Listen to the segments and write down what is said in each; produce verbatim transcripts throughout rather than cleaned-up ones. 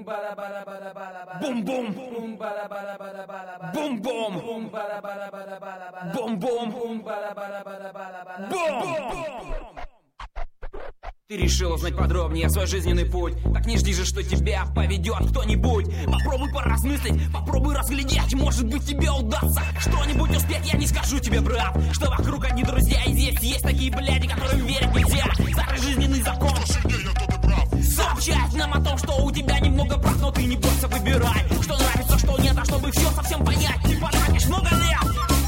Бум-бум. Бум-бум. Бум-бум. Бум! Ты решил узнать подробнее свой жизненный путь. Так не жди же, что тебя поведет кто-нибудь. Попробуй поразмыслить, попробуй разглядеть. Может быть, тебе удастся что-нибудь успеть. Я не скажу тебе, брат, что вокруг одни друзья. И здесь есть такие бляди, которым верить нельзя. Старый жизненный закон сообщает нам о том, что у тебя немного прав. Но ты не бойся, выбирай, что нравится, что нет. А чтобы все совсем понять, ты потратишь много лет.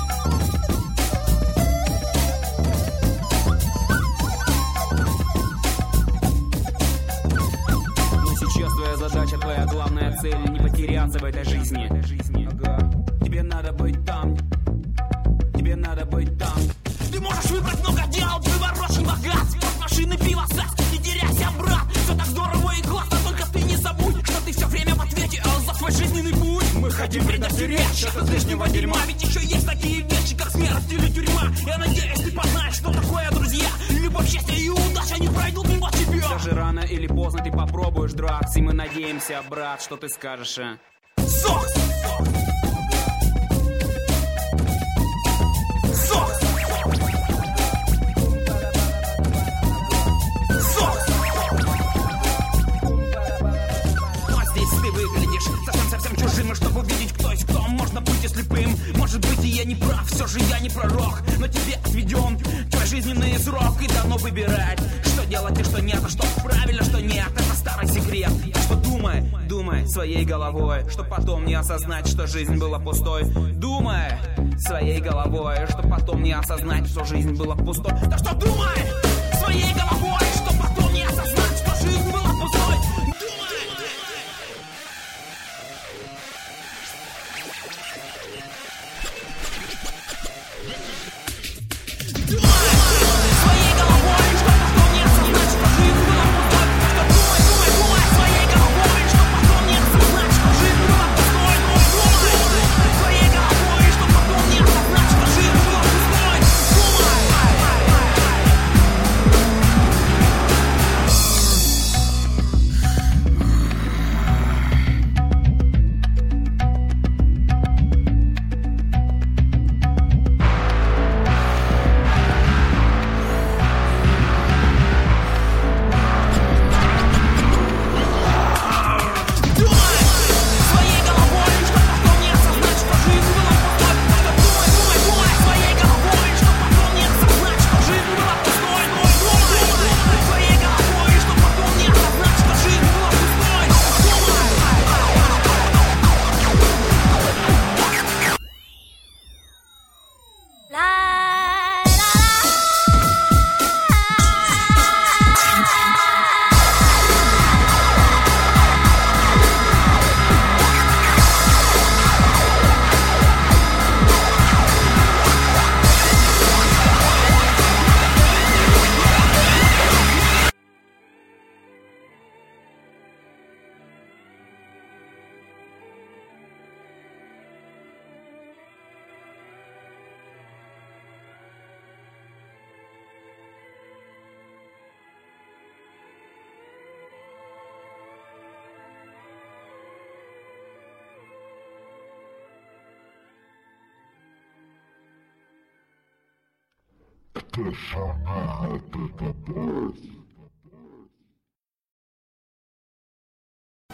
Задача, твоя главная цель — не потеряться в этой жизни. Ага. Тебе надо быть там. Тебе надо быть там. Ты можешь выбрать много дел, выбор очень богат. От машины, пиво, секс, не теряйся, брат. Все так здорово и классно, только ты не забудь, что ты все время в ответе за свой жизненный путь. Мы хотим предостеречь от лишнего дерьма. Ведь еще есть такие вещи, как смерть или тюрьма. Я надеюсь, ты познаешь, что такое друзья. Любовь, счастье и удача не пройдут мимо тебя. Даже рано или поздно ты попробуешь драться. И мы надеемся, брат, что ты скажешь, а? Сос! Сос! Сос! Но здесь ты выглядишь совсем-совсем чужим. И чтобы увидеть, кто есть кто, можно быть и слепым. Может быть, и я не прав, все же я не пророк. Но тебе отведен твой жизненный срок. И дано выбирать, что делать и что нет. А что правильно, что нет, это старый секрет. Так что думай, думай своей головой, чтоб потом не осознать, что жизнь была пустой. Думай своей головой, чтоб потом не осознать, что жизнь была пустой. Так что думай своей головой, чтоб потом не осознать, что жизнь была пустой. Думай! Своей головой, чтоб потом не осознать, что жизнь была пустой. Что думай, думай, думай своей головой, чтоб потом не осознать, что жизнь была пустой. Думай своей головой, чтоб потом не осознать, что жизнь была пустой. Ты сама это добавь.